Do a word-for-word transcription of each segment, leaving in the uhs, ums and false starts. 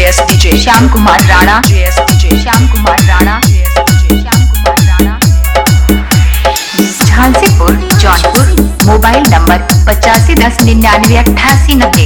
S DJ Shyam Kumar Rana, J S DJ Shyam Kumar Rana, J S DJ Shyam Kumar Rana. Jhansipur Jaunpur, mobile number पचासी दस निन्यानवे अट्ठासी नब्बे।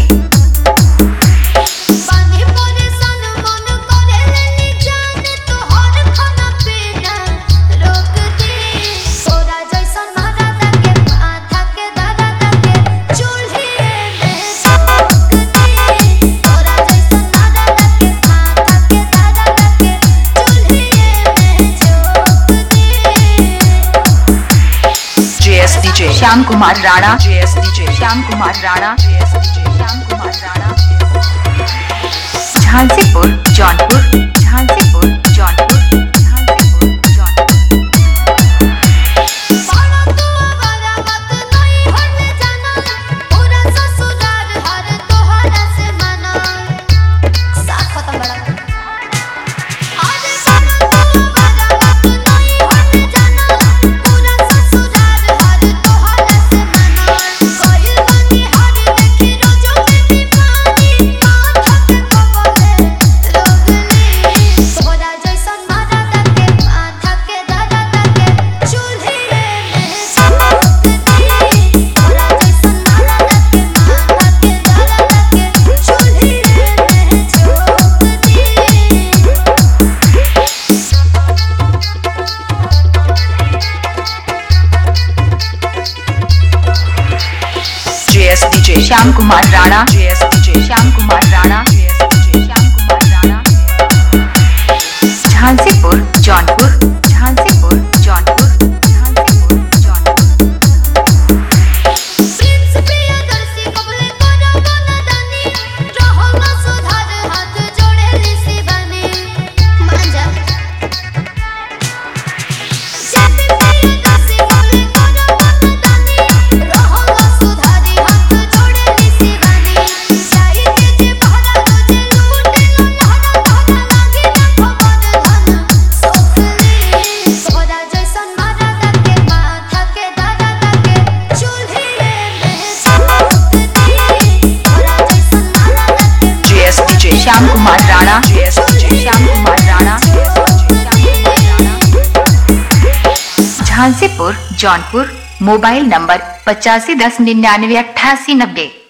Shyam Kumar Rana, J S DJ Shyam Kumar Rana, J S DJ Shyam Kumar Rana. Jhansipur Jaunpur, Jhansipur Jaunpur, Jhansipur Jaunpur. Shyam Kumar Rana, J S DJ Shyam Kumar Rana, J S DJ Shyam Kumar Rana. Jhansipur Jaunpur, Jhansipur Jaunpur, Jhansipur Jaunpur. Shyam Kumar Rana, J S DJ Shyam Kumar Rana, J S DJ Shyam Kumar Rana. Jhansipur Jaunpur, mobile number पचासी दस निन्यानवे अट्ठासी नब्बे।